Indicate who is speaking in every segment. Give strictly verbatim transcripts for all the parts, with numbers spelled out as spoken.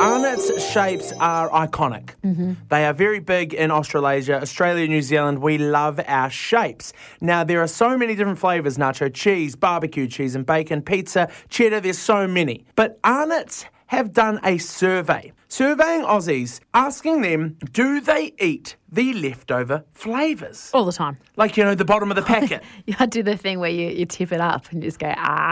Speaker 1: Arnott's shapes are iconic. Mm-hmm. They are very big in Australasia, Australia, New Zealand. We love our shapes. Now, there are so many different flavours: nacho cheese, barbecue cheese and bacon, pizza, cheddar. There's so many. But Arnott's have done a survey, surveying Aussies, asking them, do they eat the leftover flavours?
Speaker 2: All the time.
Speaker 1: Like, you know, the bottom of the packet.
Speaker 2: You do the thing where you, you tip it up and you just go,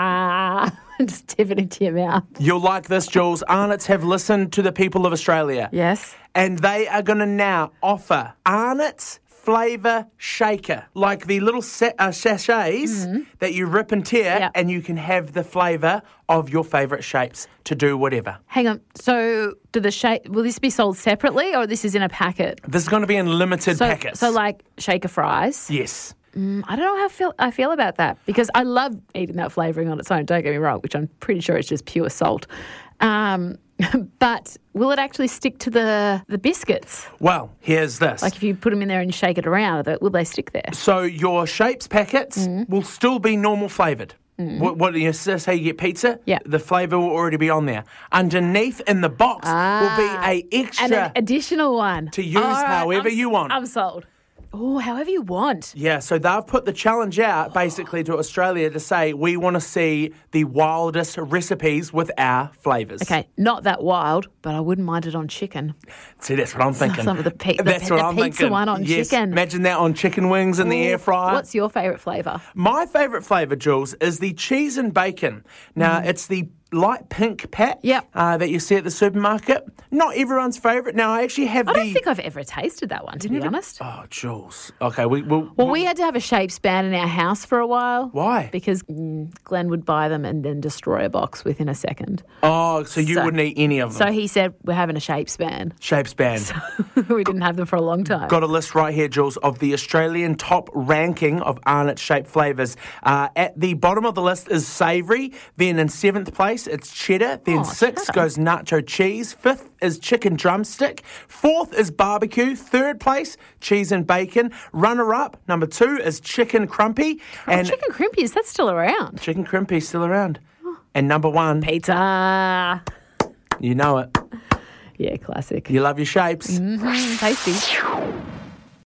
Speaker 2: ah, and just tip it into your mouth.
Speaker 1: You'll like this, Jules. Arnott's have listened to the people of Australia.
Speaker 2: Yes.
Speaker 1: And they are going to now offer Arnott's flavour shaker, like the little sa- uh, sachets mm-hmm. that you rip and tear, yep. and you can have the flavour of your favourite shapes to do whatever.
Speaker 2: Hang on. So do the shape, will this be sold separately or this is in a packet?
Speaker 1: This is going to be in limited
Speaker 2: so,
Speaker 1: packets.
Speaker 2: So like shaker fries?
Speaker 1: Yes.
Speaker 2: Mm, I don't know how I feel, I feel about that because I love eating that flavouring on its own, don't get me wrong, which I'm pretty sure is just pure salt. Um, but will it actually stick to the, the biscuits?
Speaker 1: Well, here's this.
Speaker 2: Like if you put them in there and you shake it around, will they stick there?
Speaker 1: So your shapes packets mm. will still be normal flavoured. Mm. What, what you say you get pizza?
Speaker 2: Yeah.
Speaker 1: The flavour will already be on there. Underneath in the box
Speaker 2: ah,
Speaker 1: will be a extra...
Speaker 2: And an additional one.
Speaker 1: To use right, however
Speaker 2: I'm,
Speaker 1: you want.
Speaker 2: I'm sold. Oh, however you want.
Speaker 1: Yeah, so they've put the challenge out basically to Australia to say we want to see the wildest recipes with our flavours.
Speaker 2: Okay, not that wild, but I wouldn't mind it on chicken.
Speaker 1: See, that's what I'm thinking.
Speaker 2: Some of the, pe- the,
Speaker 1: that's
Speaker 2: the,
Speaker 1: what
Speaker 2: the
Speaker 1: I'm
Speaker 2: pizza
Speaker 1: thinking.
Speaker 2: one on
Speaker 1: yes,
Speaker 2: chicken.
Speaker 1: Imagine that on chicken wings in Ooh, the air fryer.
Speaker 2: What's your favourite flavour?
Speaker 1: My favourite flavour, Jules, is the cheese and bacon. Now, mm. it's the light pink pack
Speaker 2: yep.
Speaker 1: uh, that you see at the supermarket. Not everyone's favourite. Now, I actually have
Speaker 2: I
Speaker 1: the...
Speaker 2: don't think I've ever tasted that one, to be
Speaker 1: never...
Speaker 2: honest.
Speaker 1: Oh, Jules. Okay, we... We'll,
Speaker 2: well, we had to have a shapes ban in our house for a while.
Speaker 1: Why?
Speaker 2: Because mm, Glenn would buy them and then destroy a box within a second.
Speaker 1: Oh, so you
Speaker 2: so,
Speaker 1: wouldn't eat any of them?
Speaker 2: So he said, we're having a shapes ban.
Speaker 1: Shapes ban.
Speaker 2: So we didn't have them for a long time.
Speaker 1: Got a list right here, Jules, of the Australian top ranking of Arnott-shaped flavours. Uh, at the bottom of the list is savoury. Then in seventh place, it's cheddar. Then
Speaker 2: oh,
Speaker 1: sixth
Speaker 2: cheddar.
Speaker 1: goes nacho cheese. Fifth is chicken drumstick. Fourth is barbecue. Third place, cheese and bacon. Runner-up, number two, is chicken crumpy.
Speaker 2: Oh,
Speaker 1: and
Speaker 2: chicken crimpy, is that still around?
Speaker 1: Chicken crimpy is still around. Oh. And number one...
Speaker 2: Pizza.
Speaker 1: You know it.
Speaker 2: Yeah, classic.
Speaker 1: You love your shapes.
Speaker 2: Mm-hmm. Tasty.